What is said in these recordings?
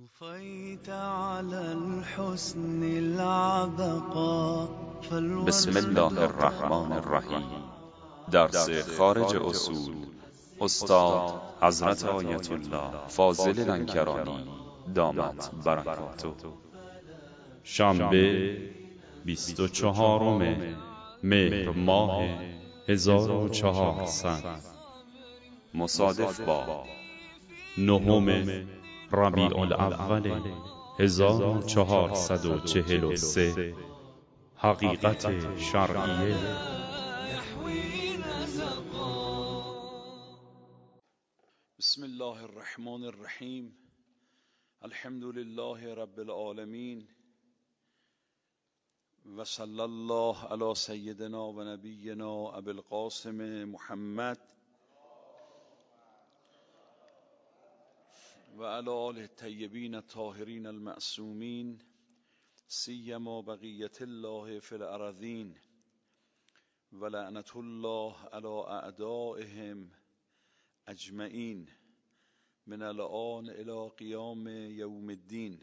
طفيت على الحسن العبقى بسم الله الرحمن الرحیم. درس خارج اصول استاد حضرت آیت الله فاضل لنکرانی دامت برکاته. شنبه 24 مهر ماه 1400 مصادف با 9 ربیع الاول 1443 حقیقت شرعیه. بسم الله الرحمن الرحیم. الحمد لله رب العالمین و صلی الله علی سیدنا و نبینا ابی القاسم محمد و علی آله الطیبین الطاهرین المعصومین سیما بقیت الله فی الارضین و لعنت الله علی اعدائهم اجمعین من الان الی قیام یوم الدین.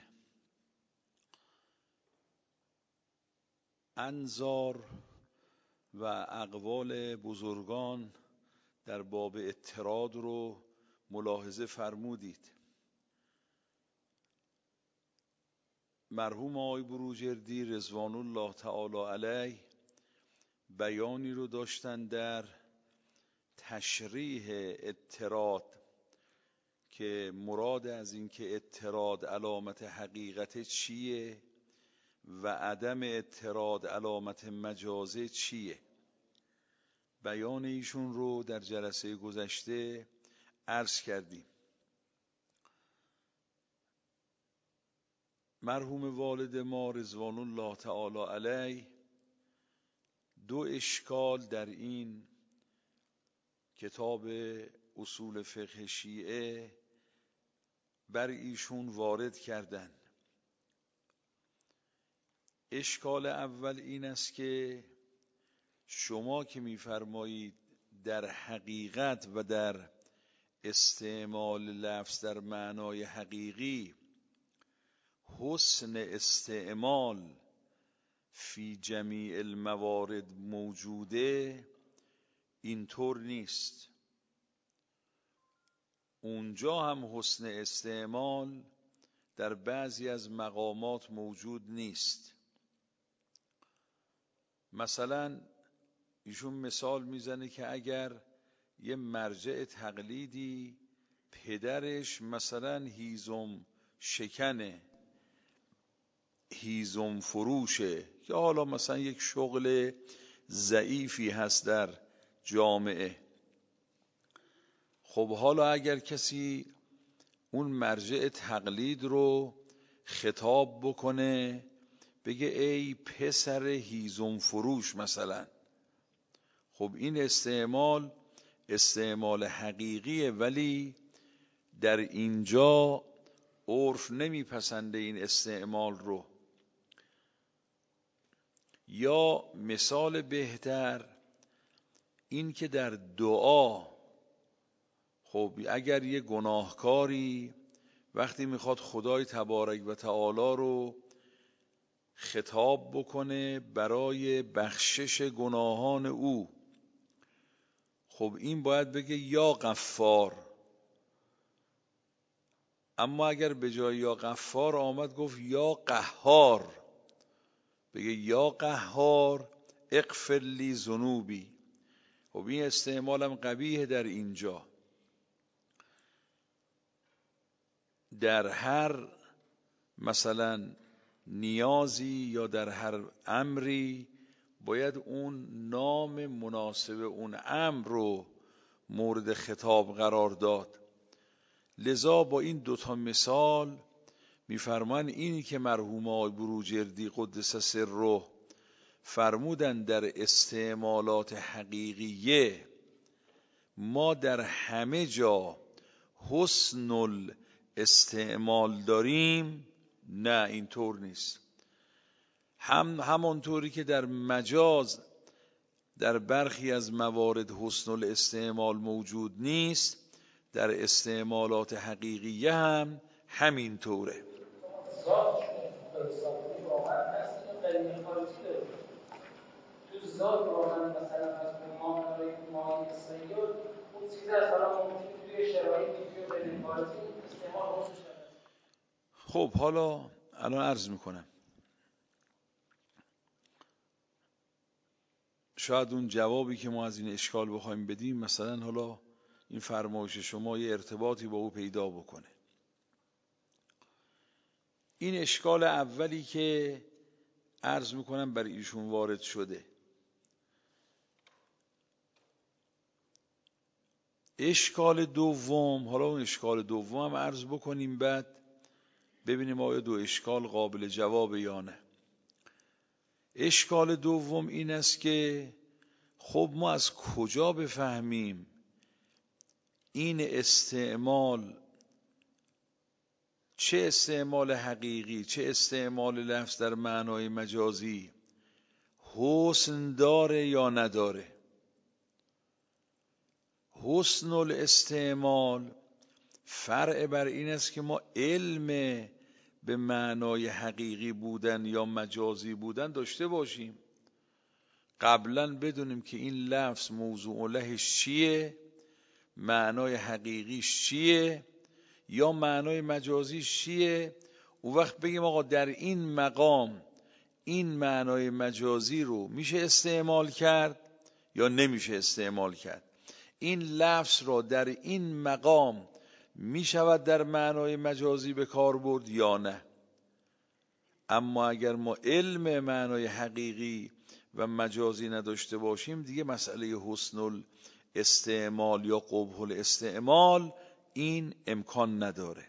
انظار و اقوال بزرگان در باب اطراد رو ملاحظه فرمودید. مرحوم آقای بروجردی رضوان الله تعالی علیه بیانی رو داشتن در تشریح اطراد که مراد از این که اطراد علامت حقیقت چیه و عدم اطراد علامت مجازه چیه. بیان ایشون رو در جلسه گذشته عرض کردیم. مرحوم والد ما رضوان الله تعالی علیه دو اشکال در این کتاب اصول فقه شیعه بر ایشون وارد کردند. اشکال اول این است که شما که می‌فرمایید در حقیقت و در استعمال لفظ در معنای حقیقی حسن استعمال فی جمیع الموارد موجوده، اینطور نیست. اونجا هم حسن استعمال در بعضی از مقامات موجود نیست. مثلا ایشون مثال میزنه که اگر یه مرجع تقلیدی پدرش مثلا هیزم شکنه، هیزم فروشه، یا حالا مثلا یک شغل ضعیفی هست در جامعه، خب حالا اگر کسی اون مرجع تقلید رو خطاب بکنه بگه ای پسر هیزم فروش مثلا، خب این استعمال حقیقیه، ولی در اینجا عرف نمیپسنده این استعمال رو. یا مثال بهتر این که در دعا، خب اگر یه گناهکاری وقتی میخواد خدای تبارک و تعالی رو خطاب بکنه برای بخشش گناهان او، خب این باید بگه یا غفار. اما اگر به جای یا غفار آمد گفت یا قهار، بگه یا قهار اغفر لی ذنوبی، خب این استعمالم قبیح در اینجا. در هر مثلا نیازی یا در هر امری باید اون نام مناسب اون امر رو مورد خطاب قرار داد. لذا با این دوتا مثال میفرمان اینی که مرحوم آقای بروجردی قدس سره فرمودن در استعمالات حقیقیه ما در همه جا حسن الاستعمال داریم، نه اینطور نیست. همانطوری که در مجاز در برخی از موارد حسن الاستعمال موجود نیست، در استعمالات حقیقیه هم همینطوره. حسابی واقعا هست این قرینه خارجی داره تو ذات واقعا مثلا از ماهی اسرائیل اون چیز از حالا ممکنه توی شرایطی توی قرینه خارجی استعمال بشه. خب حالا الان عرض میکنم شاید اون جوابی که ما از این اشکال بخوایم بدیم مثلا حالا این فرمایش شما یه ارتباطی با او پیدا بکنه. این اشکال اولی که عرض میکنم برای ایشون وارد شده، اشکال دوم، حالا اون اشکال دوم هم عرض بکنیم بعد ببینیم آیا دو اشکال قابل جواب یا نه. اشکال دوم این است که خب ما از کجا بفهمیم این استعمال، چه استعمال حقیقی چه استعمال لفظ در معنای مجازی، حسن داره یا نداره؟ حسن الاستعمال فرع بر این است که ما علم به معنای حقیقی بودن یا مجازی بودن داشته باشیم، قبلا بدونیم که این لفظ موضوع لهش چیه، معنای حقیقیش چیه یا معنای مجازیش چیه. اون وقت بگیم آقا در این مقام این معنای مجازی رو میشه استعمال کرد یا نمیشه استعمال کرد، این لفظ را در این مقام میشود در معنای مجازی به کار برد یا نه. اما اگر ما علم معنای حقیقی و مجازی نداشته باشیم دیگه مسئله حسن الاستعمال یا قبح الاستعمال این امکان نداره.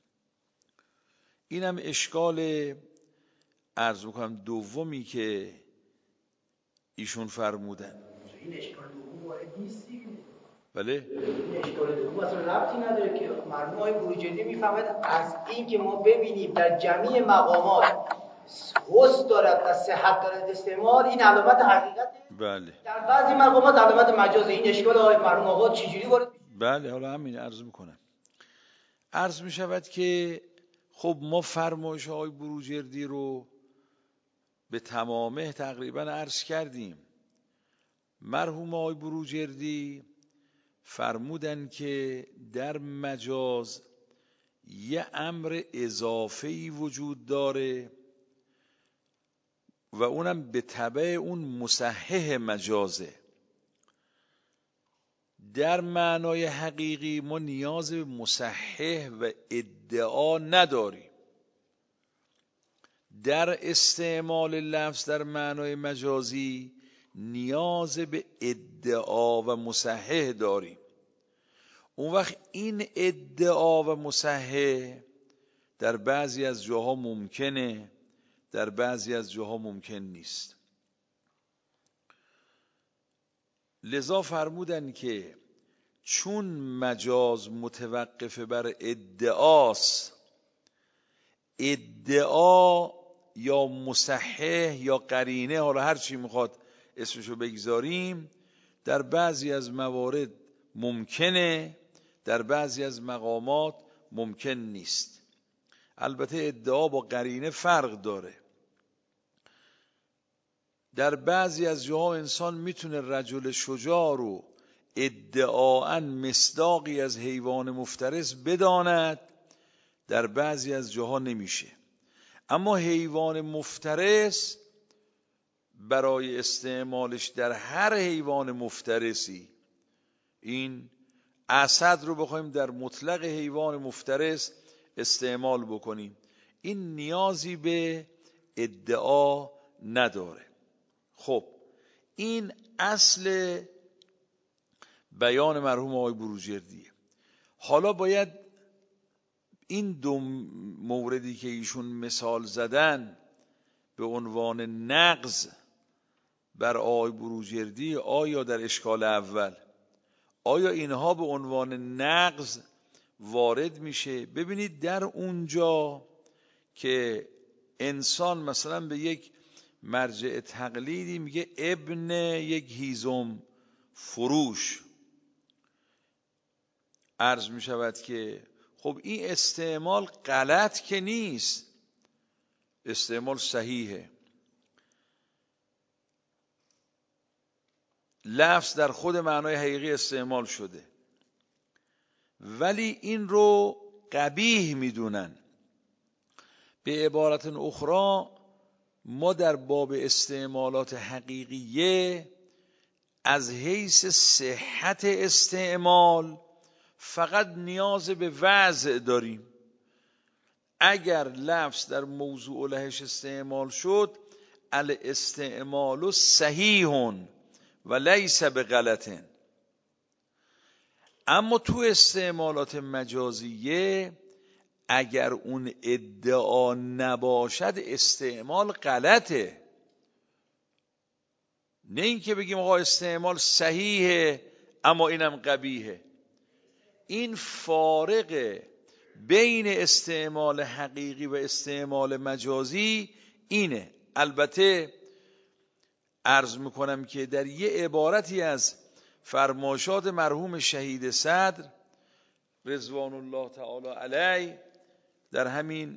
اینم اشکال عرض بکنم دومی که ایشون فرمودن. این اشکال دوم وارد نیست دیگه. بله این اشکال دوم اصلا ربطی نداره که مرحوم آقای بروجردی میفهمد از این که ما ببینیم در جمعی مقامات حسن دارد و صحت دارد استعمال، این علامت حقیقت. بله در بعضی مقامات علامت مجاز. این اشکال آقای مرحوم آقا چجوری وارد؟ بله حالا همین عرض میکنم. عرض میشود که خب ما فرمایش آقای بروجردی رو به تمامه تقریبا عرض کردیم. مرحوم آقای بروجردی فرمودن که در مجاز یه امر اضافه‌ای وجود داره و اونم به تبع اون مصحح مجازه. در معنای حقیقی ما نیاز به مصحح و ادعا نداریم، در استعمال لفظ در معنای مجازی نیاز به ادعا و مصحح داریم. اون وقت این ادعا و مصحح در بعضی از جاها ممکنه، در بعضی از جاها ممکن نیست. لذا فرمودن که چون مجاز متوقف بر ادعاست، ادعا یا مصحح یا قرینه، حالا هر چی میخواد اسمشو بگذاریم، در بعضی از موارد ممکنه، در بعضی از مقامات ممکن نیست. البته ادعا با قرینه فرق داره. در بعضی از جاها انسان میتونه رجل شجاع رو ادعااً مصداقی از حیوان مفترس بداند، در بعضی از جاها نمیشه. اما حیوان مفترس برای استعمالش در هر حیوان مفترسی، این اسد رو بخوایم در مطلق حیوان مفترس استعمال بکنیم، این نیازی به ادعا نداره. خب این اصل بیان مرحوم آقای بروجردیه. حالا باید این دو موردی که ایشون مثال زدن به عنوان نقض بر آقای بروجردی، آیا در اشکال اول آیا اینها به عنوان نقض وارد میشه؟ ببینید در اونجا که انسان مثلا به یک مرجع تقلیدی میگه ابن یک هیزم فروش، عرض میشود که خب این استعمال غلط که نیست، استعمال صحیحه. لفظ در خود معنای حقیقی استعمال شده، ولی این رو قبیح میدونن. به عبارت اخرى ما در باب استعمالات حقیقیه از حیث صحت استعمال فقط نیاز به وضع داریم. اگر لفظ در موضوع لهش استعمال شد، الاستعمال صحیح و لیس بغلط. اما تو استعمالات مجازیه اگر اون ادعا نباشد استعمال غلطه. نه اینکه بگیم آقا استعمال صحیحه اما اینم قبیحه. این فارق بین استعمال حقیقی و استعمال مجازی اینه. البته عرض میکنم که در یه عبارتی از فرمایشات مرحوم شهید صدر رضوان الله تعالی علیه در همین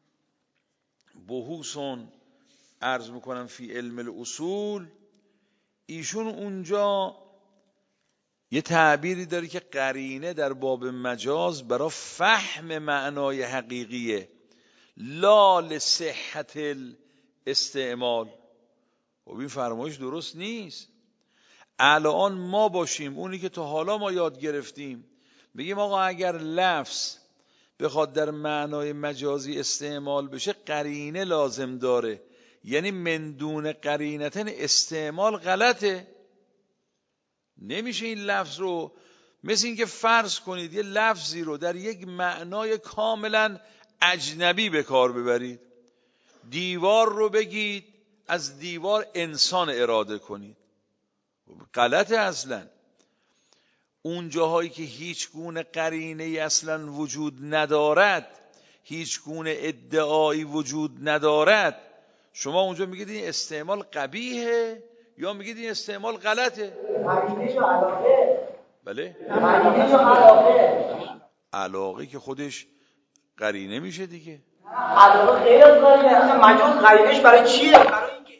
بحوثون عرض میکنم فی علم الاصول، ایشون اونجا یه تعبیری داره که قرینه در باب مجاز برای فهم معنای حقیقیه، لا لصحت الاستعمال. خب این فرمایش درست نیست. الان ما باشیم اونی که تا حالا ما یاد گرفتیم بگیم آقا اگر لفظ بخواد در معنای مجازی استعمال بشه قرینه لازم داره، یعنی من دون قرینتن استعمال غلطه. نمیشه این لفظ رو مثل این که فرض کنید یه لفظی رو در یک معنای کاملا اجنبی به کار ببرید. دیوار رو بگید از دیوار انسان اراده کنید، غلطه اصلا. اون جاهایی که هیچ گونه قرینه اصلا وجود ندارد، هیچ گونه ادعایی وجود ندارد، شما اونجا میگید این استعمال قبیحه یا میگید این استعمال غلطه؟ قرینه یا علاقه؟ بله؟ قرینه یا علاقه؟ علاقه که خودش قرینه میشه دیگه. علاقه غیر از قرینه. اصلا مجاز قرینهش برای چیه؟ برای اینکه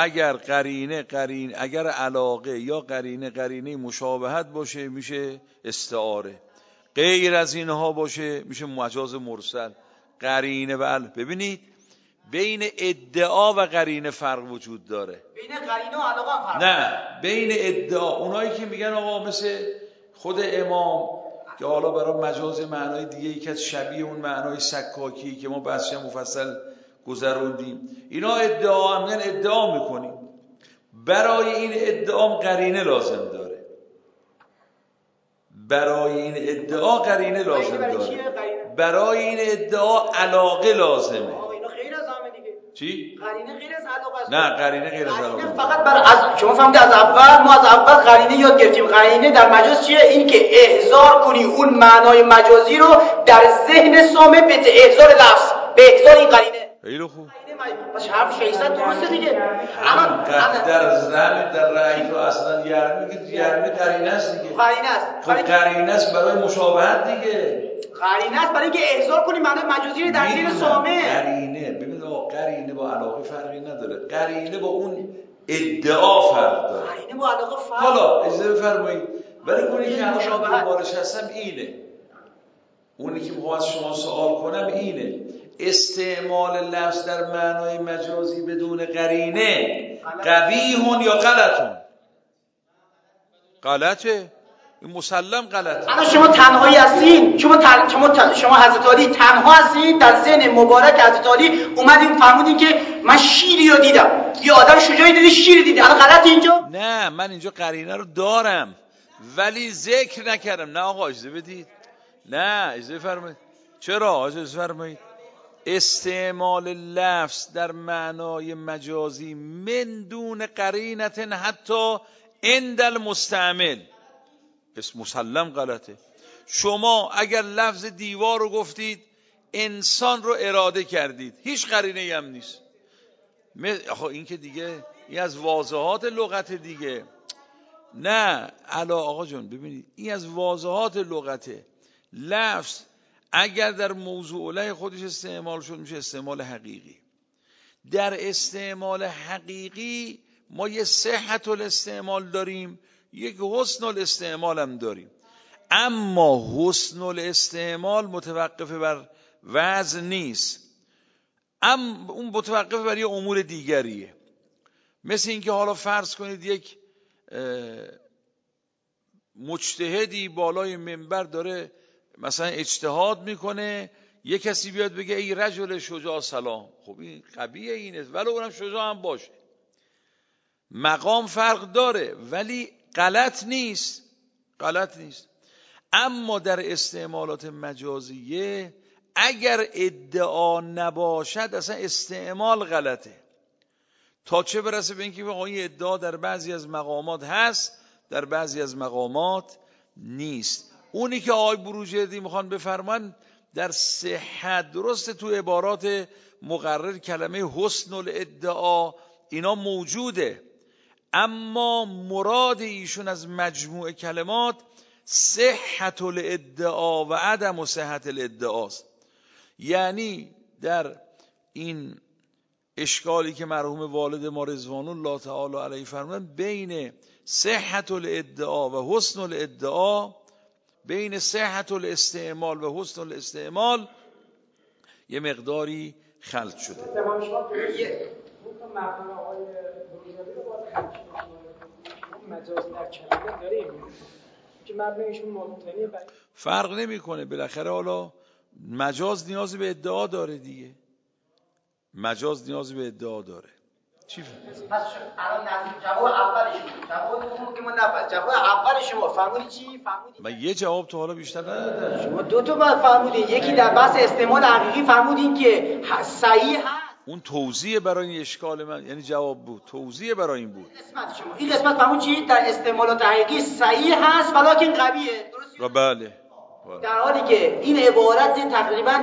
اگر علاقه یا قرینه مشابهت باشه میشه استعاره، غیر از اینها باشه میشه مجاز مرسل. قرینه ببینید بین ادعا و قرینه فرق وجود داره. بین قرینه و علاقه هم فرق. نه، بین ادعا اونایی که میگن آقا مثل خود امام که حالا برای مجاز معنای دیگه ای که شبیه اون معنای سکاکی که ما بحثش مفصل گذروندیم، اینا ادعا میکنیم. برای این ادعا قرینه لازم داره. برای این ادعا علاقه لازمه. اینا غیر از همه دیگه. چی؟ قرینه غیر از علاقه است. نه، قرینه غیر از علاقه. فقط از شما فهمید از اول ما از اول قرینه یاد گرفتیم. قرینه در مجاز چیه؟ این که احضار کنی اون معنای مجازی رو در ذهن سامع به احضار لفظ، به احضار این قرینه. خیلی خوب. بس حرف 600 درسته دیگه. الان در رأی تو اصلا یرمی قرینه است دیگه. قرینه است. خب قرینه است برای مشابهت دیگه. قرینه است برای اینکه احضار کنی معنای مجازی رو در ذهن سامع. قرینه ببین قرینه با علاقه فرقی نداره. قرینه با اون ادعا فرق داره. قرینه با علاقه فرق. حالا اجازه بفرمایید ولی اونی که الان دنبالش هستم اینه. اونی که میخوام از شما سوال کنم اینه. استعمال لفظ در معنای مجازی بدون قرینه قبیح یا غلطون؟ غلطه. این مسلم غلطه. الان شما تنهایی هستین، شما حضرت علی تنها هستین، در ذهن مبارک حضرت علی اومدین فرمودین که من شیری رو دیدم. یه آدم شجاعی دیدی شیر دیدی. الان غلطه اینجا؟ نه، من اینجا قرینه رو دارم ولی ذکر نکردم. نه آقا اجازه بدید. نه اجازه فرمایید. چرا؟ اجازه فرمایید. استعمال لفظ در معنای مجازی من دون قرینت حتی عند المستعمل اسم مسلم غلطه. شما اگر لفظ دیوار رو گفتید انسان رو اراده کردید، هیچ قرینه‌ای هم نیست. این که دیگه این از واضحات لغت دیگه. نه آقا جون ببینید این از واضحات لغته. لفظ اگر در موضوع له خودش استعمال شد میشه استعمال حقیقی. در استعمال حقیقی ما یه صحت الاستعمال داریم، یک حسن الاستعمال هم داریم. اما حسن الاستعمال متوقف بر وزن نیست، اون متوقف بر یه امور دیگریه. مثل اینکه حالا فرض کنید یک مجتهدی بالای منبر داره مثلا اجتهاد میکنه، یک کسی بیاد بگه ای رجل شجاع سلام، خب این قبیه اینه، ولو اونم شجاع هم باشه، مقام فرق داره ولی غلط نیست. اما در استعمالات مجازیه اگر ادعا نباشد اصلا استعمال غلطه، تا چه برسه به اینکه این ادعا در بعضی از مقامات هست، در بعضی از مقامات نیست. اونی که آقای بروجردی میخوان بفرمان در صحت، درسته تو عبارات مقرر کلمه حسن الادعا اینا موجوده، اما مراد ایشون از مجموع کلمات صحت الادعا و عدم صحت الادعاست. یعنی در این اشکالی که مرحوم والد ما رضوان الله تعالی علیه فرمودن، بین صحت الادعا و حسن الادعا، بین صحت الاستعمال و حسن الاستعمال یه مقداری خلط شده. تمام شما اون مفهوم آقای بروجردی رو باید خلط شما مجاز در کلمه داریم که مبنیشون مبتنی بر فرق نمیکنه، بالاخره حالا مجاز نیاز به ادعا داره دیگه، مجاز نیاز به ادعا داره. چی پس الان جواب اولش جواب دوم که ما نفهمید. جواب اول شما فرمودید چی؟ فرمودید من یه جواب تا حالا بیشتر ندادم. شما دو تا بعد فرمودید، یکی در بحث استعمال حقیقی فرمودین که صحیح هست. اون توضیح برای این اشکال من، یعنی جواب بود، توضیح برای این بود. این قسمت فرمود چی؟ در استعمالات حقیقی صحیح هست ولکن قویه، درست؟ بله. در حالی که این عبارت تقریبا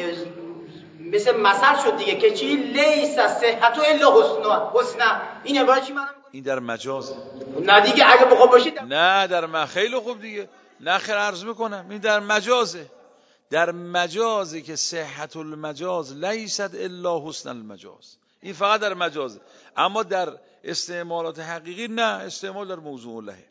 مثل مثل شد دیگه که چی؟ لیس صحت الا حسنا. این عبارت چی معنی میکنه؟ این در مجازه. نه دیگه اگه بخوام باشید نه در خیلی خوب دیگه، نه خیر عرض میکنم، این در مجازه. در مجازه که صحت المجاز لیست الا حسن المجاز، این فقط در مجازه. اما در استعمالات حقیقی نه، استعمال در موضوع لهه.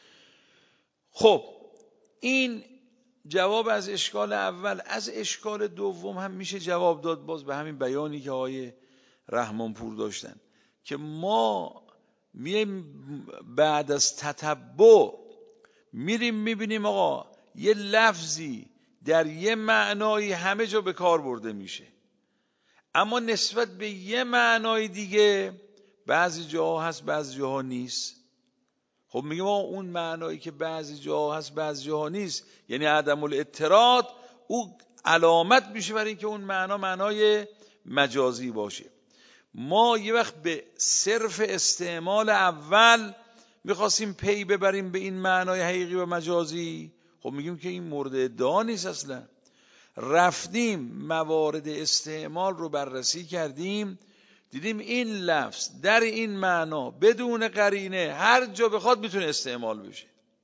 خب این جواب از اشکال اول. از اشکال دوم هم میشه جواب داد، باز به همین بیانی که آقای رحمانپور داشتن، که ما میایم بعد از تتبع میریم میبینیم آقا یه لفظی در یه معنایی همه جا به کار برده میشه، اما نسبت به یه معنای دیگه بعضی جاها هست بعضی جاها نیست. خب میگم اون معنایی که بعضی جاها هست بعضی جاها نیست، یعنی عدم الاضطراد، او علامت میشه برای اینکه اون معنا معنای مجازی باشه. ما یه وقت به صرف استعمال اول میخواستیم پی ببریم به این معنای حقیقی و مجازی، خب میگیم که این مورد ادعا نیست اصلا. رفتیم موارد استعمال رو بررسی کردیم، دیدیم این لفظ در این معنا بدون قرینه هر جا بخواد میتونه استعمال بشه،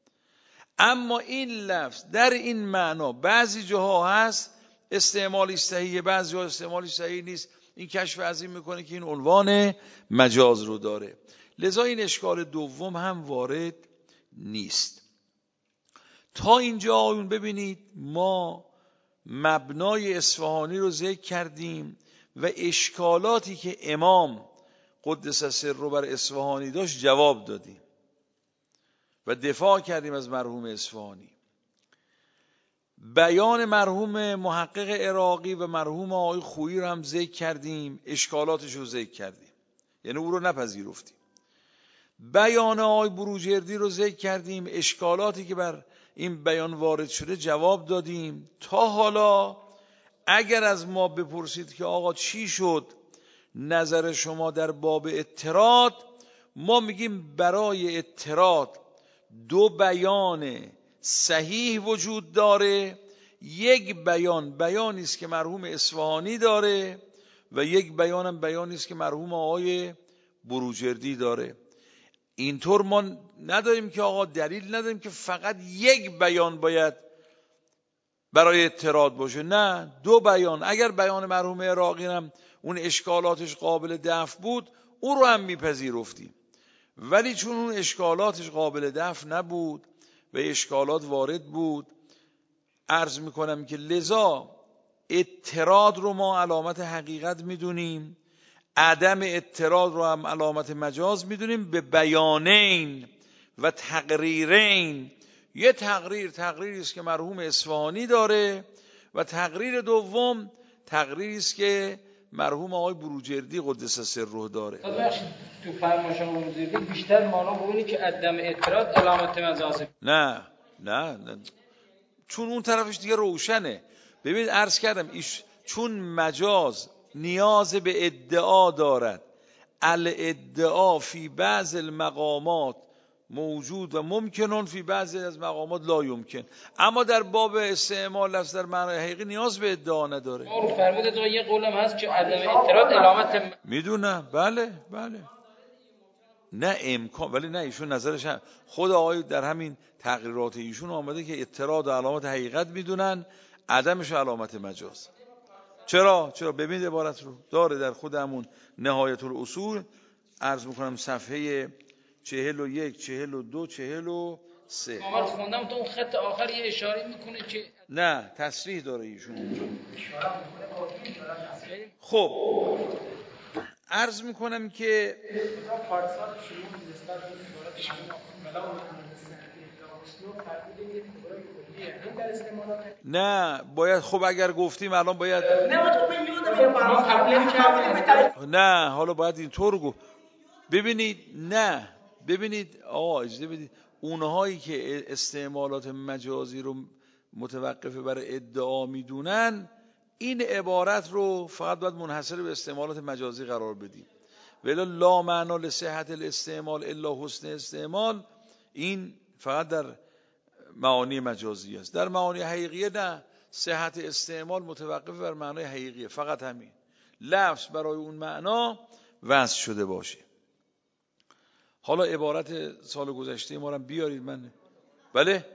اما این لفظ در این معنا بعضی جاها هست استعمالی صحیحه، بعضی جاها استعمالی صحیح نیست. این کشف عظیم میکنه که این عنوان مجاز رو داره، لذا این اشکال دوم هم وارد نیست. تا اینجا آیون ببینید ما مبنای اصفهانی رو ذکر کردیم و اشکالاتی که امام قدس سره بر اصفهانی داشت جواب دادیم و دفاع کردیم از مرحوم اصفهانی. بیان مرحوم محقق عراقی و مرحوم آقای خویی رو هم ذکر کردیم، اشکالاتش رو ذکر کردیم، یعنی او رو نپذیرفتیم. بیان آقای بروجردی رو ذکر کردیم، اشکالاتی که بر این بیان وارد شده جواب دادیم. تا حالا اگر از ما بپرسید که آقا چی شد نظر شما در باب اضطراد، ما میگیم برای اضطراد دو بیان صحیح وجود داره، یک بیانی است که مرحوم اصفهانی داره و یک بیانم بیانی است که مرحوم آقای بروجردی داره. اینطور ما نداریم که آقا دلیل نداریم که فقط یک بیان باید برای اطراد باشه. نه، دو بیان. اگر بیان مرحوم عراقی هم اون اشکالاتش قابل دفع بود او رو هم میپذیرفتیم، ولی چون اون اشکالاتش قابل دفع نبود و اشکالات وارد بود، عرض میکنم که لذا اطراد رو ما علامت حقیقت میدونیم، عدم اطراد رو هم علامت مجاز میدونیم به بیانین و تقریرین. یه تقریری است که مرحوم اصفهانی داره و تقریر دوم تقریری است که مرحوم آقای بروجردی قدس سره داره. تو فرمایش آقای بروجردی بیشتر مانا برونی که عدم اطراد علامت مجازه. نه چون اون طرفش دیگه روشنه. ببین عرض کردم چون مجاز نیاز به ادعا دارد، الادعا فی بعض المقامات موجود و ممکنون فی بعضی از مقامات لا یمکن، اما در باب استعمال لفظ در معنای حقیقی نیاز به ادعا نداره. ما رو فرمودید یه قولم هست که عدم اطراد علامت میدونم، بله نه امکان، ولی نه ایشون نظرش هم خود آقای در همین تقریرات ایشون آمده که اطراد و علامت حقیقت میدونن، عدمش علامت مجاز. چرا ببینید عبارت رو داره در خود همون نهایت الاصول، عرض میکنم صفحه 41 42 43. من خوندم تو اون خط آخر یه اشاره میکنه که نه تصریح داره ایشون اونجا. خب عرض میکنم که نه باید، خب اگر گفتیم الان باید نه حالا باید اینطور گفت. ببینید آقا اجازه بدید، اونهایی که استعمالات مجازی رو متوقف بر ادعا میدونن این عبارت رو فقط باید منحصر به استعمالات مجازی قرار بدیم، ولی لا معنا لصحت الاستعمال الا حسن استعمال، این فقط در معانی مجازی است. در معانی حقیقیه نه، صحت استعمال متوقف بر معنای حقیقیه، فقط همین لفظ برای اون معنا وضع شده باشه. حالا عبارت سال گذشته ما رو بیارید، من بله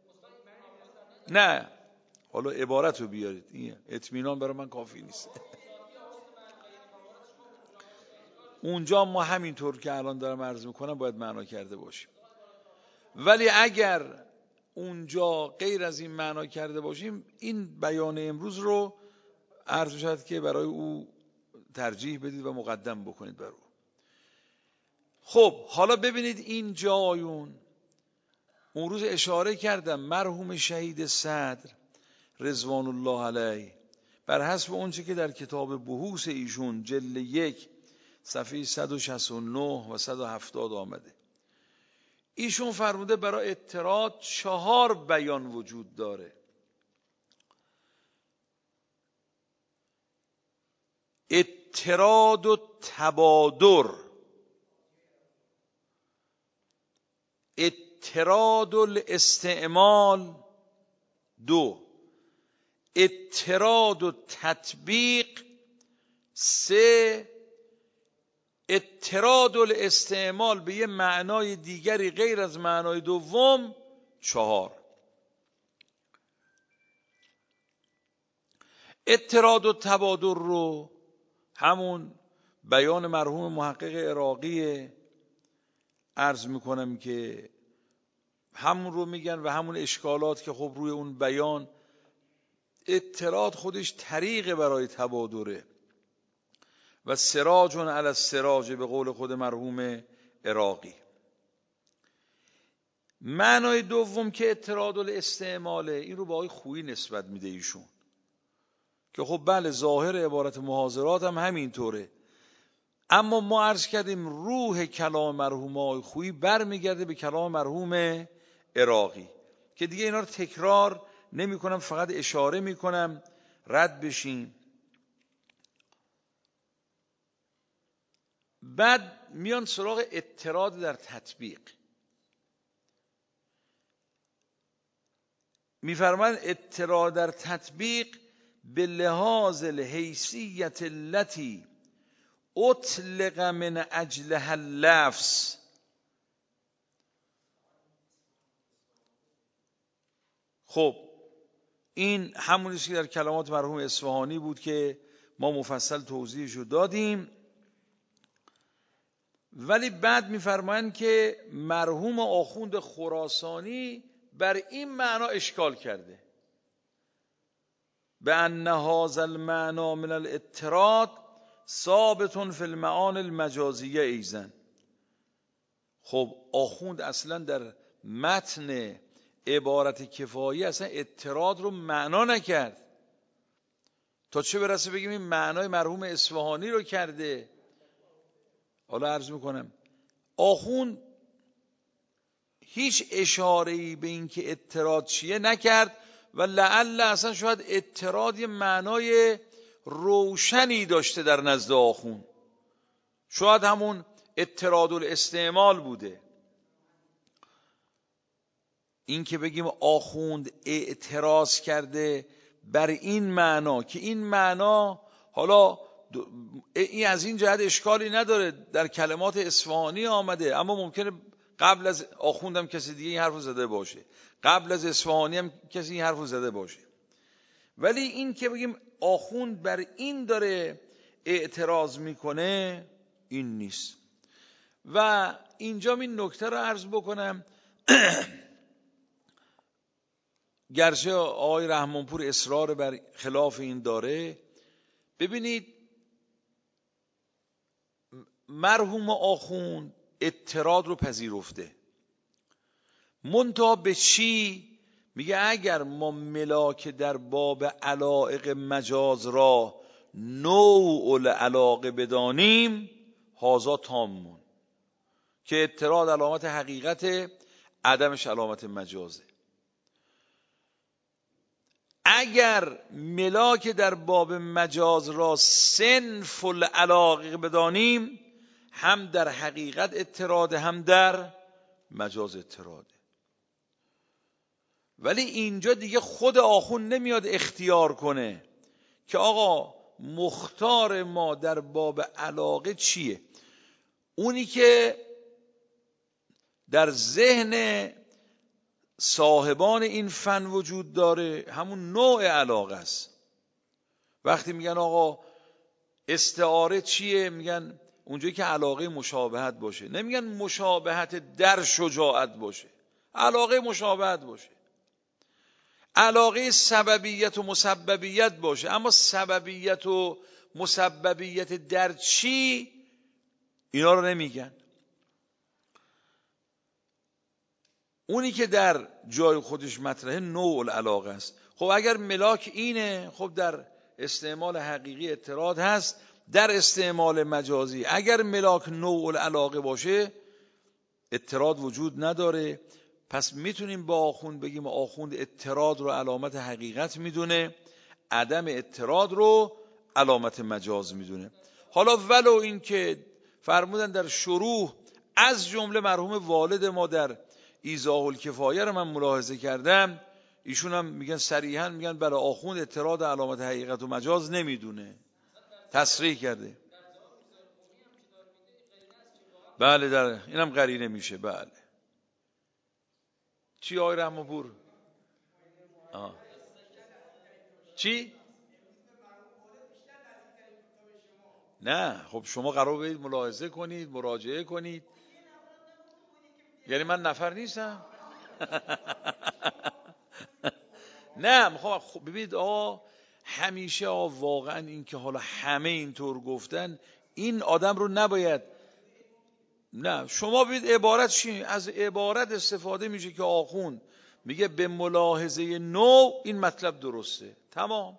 نه حالا عبارت رو بیارید، این اطمینان برای من کافی نیست. اونجا ما همینطور که الان دارم عرض میکنم باید معنا کرده باشیم، ولی اگر اونجا غیر از این معنا کرده باشیم این بیان امروز رو عرض شد که برای او ترجیح بدید و مقدم بکنید بر او. خب حالا ببینید این جایون اون روز اشاره کردم مرحوم شهید صدر رضوان الله علیه بر حسب اونچه که در کتاب بحوث ایشون جلد 1 صفحه 169 و 170 آمده، ایشون فرموده برای اطراد 4 بیان وجود داره. اطراد و تبادر، اطراد الاستعمال 2، اطراد و تطبیق 3، اطراد الاستعمال به یه معنای دیگری غیر از معنای دوم 4. اطراد و تبادر رو همون بیان مرحوم محقق عراقی عرض میکنم که همون رو میگن و همون اشکالات که خب روی اون بیان، اطراد خودش طریق برای تبادره و سراجون علی السراج به قول خود مرحوم عراقی. معنای دوم که اطراد الاستعماله، این رو با آقای خویی نسبت میده ایشون که خب بله ظاهر عبارت محاضرات هم همینطوره، اما ما عرض کردیم روح کلام مرحوم آقای خویی برمیگرده به کلام مرحوم عراقی که دیگه اینا رو تکرار نمی کنم، فقط اشاره می کنم رد بشیم. بعد میان سراغ اطراد در تطبیق، میفرمان اطراد در تطبیق به لحاظ الحیثیت التي اطلق من اجلها اللفظ. خب این همونی که در کلمات مرحوم اصفهانی بود که ما مفصل توضیحشو دادیم. ولی بعد میفرمایند که مرحوم آخوند خراسانی بر این معنا اشکال کرده، به ان هذا المعنى من الاضطراد ثابت فی المعانی المجازیه ایضا. خب آخوند اصلا در متن عبارت کفایی اصلا اضطراد رو معنا نکرد، تا چه برسه بگیم این معنای مرحوم اصفهانی رو کرده. حالا عرض میکنم آخوند هیچ اشاره‌ای به این که اضطراد چیه نکرد و لعل اصلا شاید اضطراد یه معنای روشنی داشته در نزد آخوند، شاید همون اضطراد الاستعمال بوده. این که بگیم آخوند اعتراض کرده بر این معنا که این معنا حالا این از این جهت اشکالی نداره، در کلمات اصفهانی آمده، اما ممکنه قبل از آخوند هم کسی دیگه این حرفو زده باشه، قبل از اصفهانی هم کسی این حرفو زده باشه. ولی این که بگیم آخوند بر این داره اعتراض میکنه این نیست. و اینجا این نکته رو عرض بکنم گرچه آقای رحمانپور اصرار بر خلاف این داره. ببینید مرحوم آخوند اضطراد رو پذیرفته، منتها به چی؟ میگه اگر ما ملاک در باب علائق مجاز را نوع العلاقه بدانیم هازا تامون، که اضطراد علامت حقیقت، عدمش علامت مجازه. اگر ملاک در باب مجاز را صنف العلاقه بدانیم هم در حقیقت اضطراده هم در مجاز اضطراده. ولی اینجا دیگه خود آخوند نمیاد اختیار کنه که آقا مختار ما در باب علاقه چیه. اونی که در ذهن صاحبان این فن وجود داره همون نوع علاقه است. وقتی میگن آقا استعاره چیه، میگن اونجایی که علاقه مشابهت باشه، نمیگن مشابهت در شجاعت باشه، علاقه مشابهت باشه، علاقه سببیت و مسببیت باشه. اما سببیت و مسببیت در چی اینا رو نمیگن. اونی که در جای خودش مطرحه نوع العلاقه است. خب اگر ملاک اینه، خب در استعمال حقیقی اضطراد هست، در استعمال مجازی اگر ملاک نوع العلاقه باشه اضطراد وجود نداره. پس میتونیم با آخوند بگیم آخوند اضطراد رو علامت حقیقت میدونه، عدم اضطراد رو علامت مجاز میدونه. حالا ولو این که فرمودن در شروح از جمله مرحوم والد ما در ایضاح الکفایه رو من ملاحظه کردم، ایشون هم میگن صریحا میگن برای آخوند اضطراد علامت حقیقت و مجاز نمیدونه، تصریح کرده. بله در اینم قرینه میشه. بله چی آقای رحمانپور؟ چی؟ نه خب شما قرار برید ملاحظه کنید، مراجعه کنید. یعنی من نفر نیستم؟ نه خب ببینید آقا همیشه واقعا این که حالا همه اینطور گفتن این آدم رو نباید. نه شما ببینید عبارت چی؟ از عبارت استفاده میشه که آخوند میگه به ملاحظه نوع این مطلب درسته، تمام.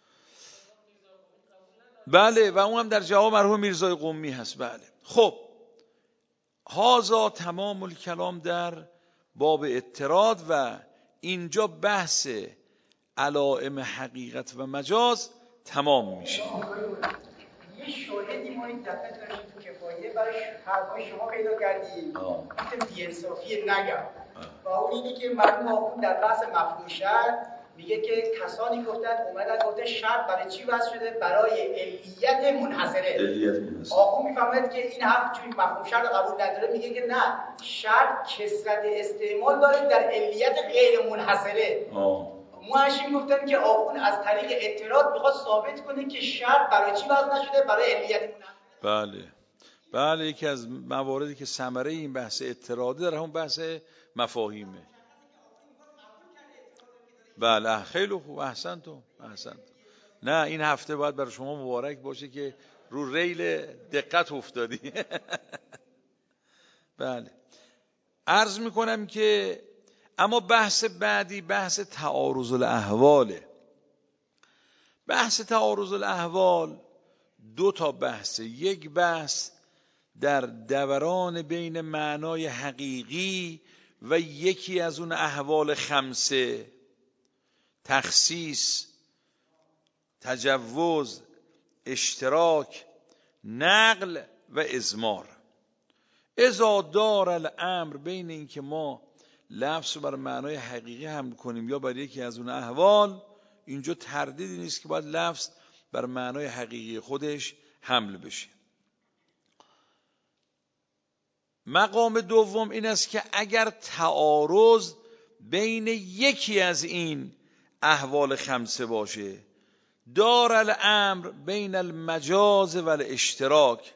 بله و اون هم در جواب مرحوم میرزای قمی هست. بله خب هازا تمام الکلام در باب اضطراد و اینجا بحث علائم حقیقت و مجاز تمام میشه. یه شاهدی ما این دفعه داشتیم تو کفایه برای حرفای شما پیدا کردیم، گفتم بی‌انصافی نگم و اون اینی که مرحوم آخوند در بحث مفهوم شرط میگه که کسانی گفتن شرط برای چی وضع شده؟ برای علیت منحصره. آخوند میفهمد که این حرف چون مفهوم شرط قبول نداره، میگه که نه شرط کثرت استعمال داره در علیت غیر منحصره. موحشی گفتن که آخون از طریق اعتراض میخواد ثابت کنه که شرط برای چی وضع نشده؟ برای علیت. بله یکی از مواردی که ثمره این بحث اعتراضی در همون بحث مفاهیمه. بله خیلی خوب، احسنتم. نه این هفته باید برای شما مبارک باشه که رو ریل دقت افتادی. بله عرض میکنم که اما بحث بعدی بحث تعارض الاحواله. بحث تعارض الاحوال دو تا بحثه. یک بحث در دوران بین معنای حقیقی و یکی از اون احوال خمسه: تخصیص، تجوز، اشتراک، نقل و اضمار. اذا دار الامر، بین این که ما لفظ رو بر معنای حقیقی حمل کنیم یا بر یکی از اون احوال، اینجا تردیدی نیست که باید لفظ بر معنای حقیقی خودش حمل بشه. مقام دوم این است که اگر تعارض بین یکی از این احوال خمسه باشه، دار الامر بین المجاز و الاشتراک،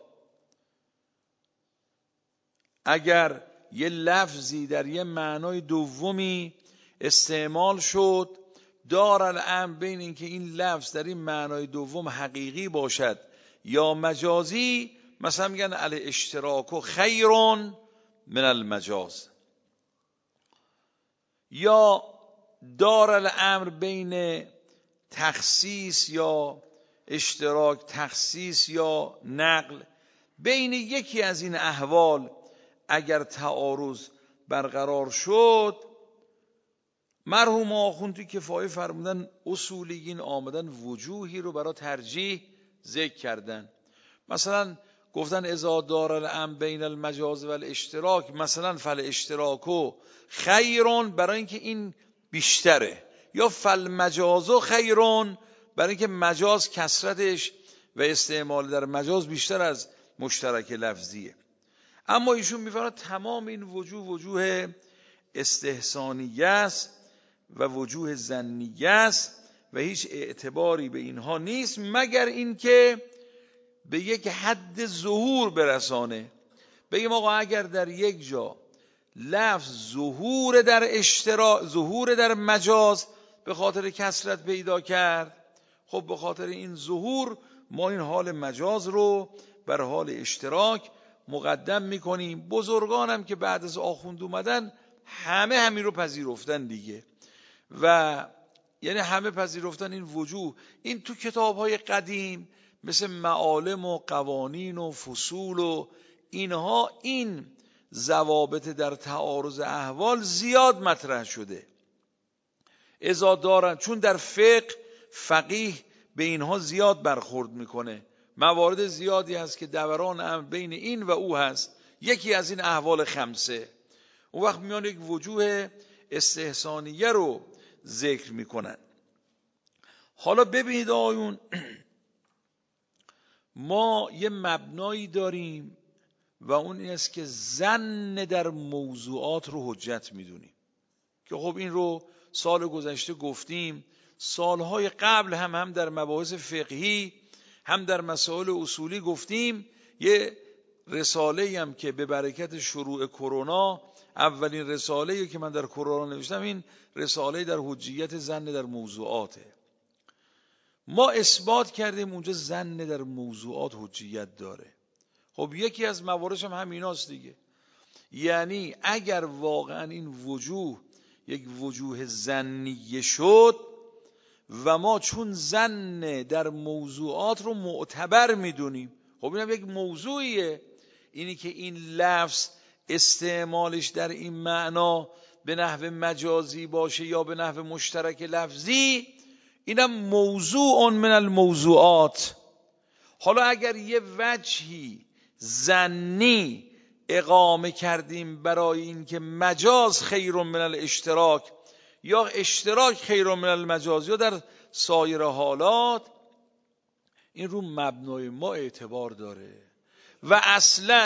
اگر یه لفظی در یه معنای دومی استعمال شد، دار الامر بین این که این لفظ در این معنای دوم حقیقی باشد یا مجازی، مثلا میگن الاشتراک خیر من المجاز، یا دار الامر بین تخصیص یا اشتراک، تخصیص یا نقل، بین یکی از این احوال اگر تعارض برقرار شد، مرحوم آخوند توی کفایه فرمودن اصولیین آمدن وجوهی رو برای ترجیح ذکر کردن. مثلا گفتن اذا دار الامر بین المجاز و الاشتراک، مثلا فالاشتراک خیرون برای اینکه این بیشتره، یا فالمجاز خیرون برای اینکه مجاز کثرتش و استعمال در مجاز بیشتر از مشترک لفظیه. اما ایشون میفرماید تمام این وجوه استحسانیه است و وجوه ظنیه است و هیچ اعتباری به اینها نیست مگر اینکه به یک حد ظهور برسانه. بگیم آقا اگر در یک جا لفظ ظهور در اشتراک، ظهور در مجاز به خاطر کثرت پیدا کرد، خب به خاطر این ظهور ما این حال مجاز رو بر حال اشتراک مقدم میکنیم. بزرگانم که بعد از آخوند اومدن همه همین رو پذیرفتن دیگه، و یعنی همه پذیرفتن این وجوه. این تو کتاب‌های قدیم مثل معالم و قوانین و فصول و اینها این ضوابط در تعارض احوال زیاد مطرح شده. ازا دارن چون در فقیه به اینها زیاد برخورد میکنه، موارد زیادی هست که دوران امر بین این و او هست، یکی از این احوال خمسه. اون وقت میان یک وجوه استحسانیه رو ذکر میکنن. حالا ببینید آیون، ما یه مبنایی داریم و اون این است که ظن در موضوعات رو حجت میدونیم، که خب این رو سال گذشته گفتیم، سالهای قبل هم در مباحث فقهی هم در مسائل اصولی گفتیم. یه رساله هم که به برکت شروع کرونا، اولین رساله‌ای که من در کرونا نوشتم این رساله در حجیت ظن در موضوعاته. ما اثبات کردیم اونجا ظن در موضوعات حجیت داره. خب یکی از مواردش هم همیناست دیگه، یعنی اگر واقعا این وجوه یک وجوه ظنیه شد و ما چون ظن در موضوعات رو معتبر میدونیم، خب اینم یک موضوعیه، اینی که این لفظ استعمالش در این معنا به نحو مجازی باشه یا به نحو مشترک لفظی، اینم موضوع من الموضوعات. حالا اگر یه وجهی ظنی اقامه کردیم برای این که مجاز خیر من الاشتراک یا اشتراک خیر من المجاز یا در سایر حالات، این رو مبنای ما اعتبار داره. و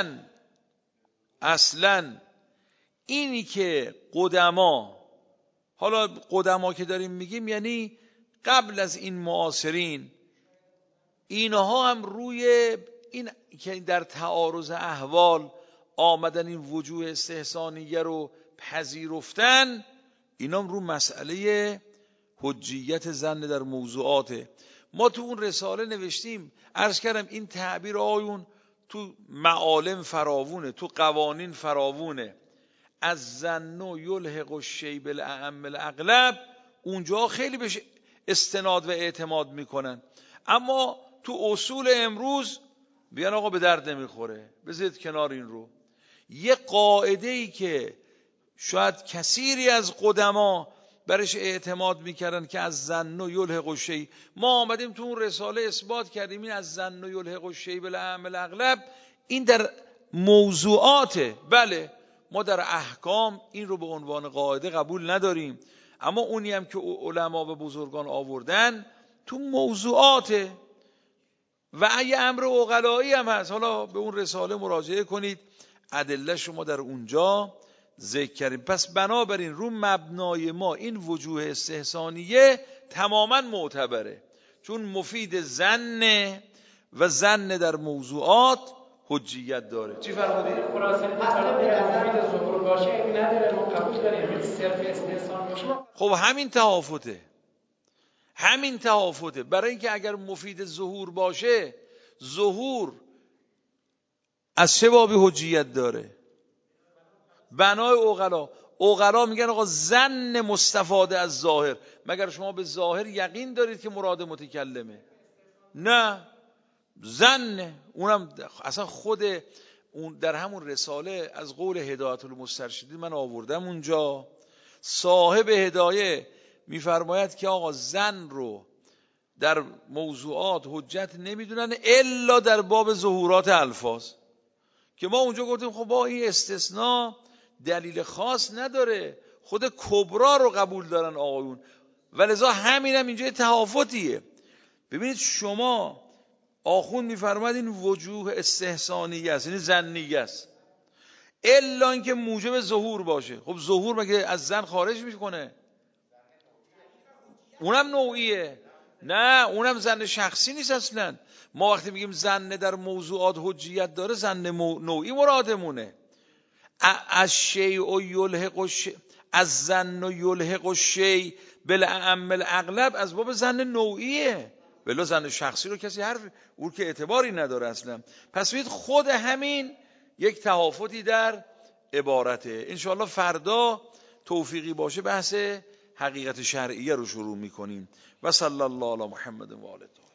اصلا اینی که قدما حالا قدما که داریم میگیم یعنی قبل از این معاصرین، اینها هم روی این که در تعارض احوال آمدن این وجوه استحسانیه رو پذیرفتن، اینا هم رو مسئله حجیت ظن در موضوعاته. ما تو اون رساله نوشتیم، عرض کردم این تعبیر آیون تو معالم فراوونه، تو قوانین فراوونه. از ظن یلحق الشیء بالاعم الاغلب، اونجا خیلی بهش استناد و اعتماد میکنن، اما تو اصول امروز بیان آقا به درد نمیخوره، بذارید کنار این رو. یه قاعده ای که شاید کثیری از قدما برش اعتماد میکردن که از ظن یلحق الشیء، ما آمدیم تو اون رساله اثبات کردیم این از ظن یلحق الشیء بالاعم الاغلب این در موضوعاته. بله ما در احکام این رو به عنوان قاعده قبول نداریم، اما اونی هم که علما و بزرگان آوردن تو موضوعاته و اگه امر عقلایی هم هست. حالا به اون رساله مراجعه کنید، ادله شما در اونجا ذکر کردیم. پس بنابراین رو مبنای ما این وجوه استحسانیه تماما معتبره، چون مفید ظن و ظن در موضوعات حجیت داره. چی فرمودید؟ خلاصه مفید ظهور باشه این نداره، ما قبول داریم صرف استحسان باشه. خب همین تهافته. برای اینکه اگر مفید ظهور باشه، ظهور از چه بابی حجیت داره؟ بنای عقلا میگن آقا ظن مستفاده از ظاهر. مگر شما به ظاهر یقین دارید که مراد متکلمه؟ نه، ظن. اونم اصلا خود اون در همون رساله از قول هدایت المسترشدین من آوردم اونجا، صاحب هدایه میفرماید که آقا ظن رو در موضوعات حجت نمیدونن الا در باب ظهورات الفاظ، که ما اونجا گفتیم خب با این استثناء دلیل خاص نداره، خود کبرا رو قبول دارن آقایون، ولذا همینم اینجا تهافتیه. ببینید شما آخوند میفرماید این وجوه استحسانیه است، یعنی ظنیه است، الا اینکه موجب ظهور باشه. خب ظهور مگه از ظن خارج میکنه؟ اونم نوعیه. نه اونم ظن شخصی نیست اصلا. ما وقتی میگیم ظن در موضوعات حجیت داره، ظن نوعی مرادمونه. از شیء یلحق الشیء، از ظن یلحق الشیء بالاعم الاغلب از باب ظن نوعیه، ولی ظن شخصی رو کسی حرف اون که اعتباری نداره اصلا. پس ببینید خود همین یک تهافتی در عبارته. انشاءالله فردا توفیقی باشه بحث حقیقت شرعیه رو شروع میکنیم. و صلی الله علی محمد و آله.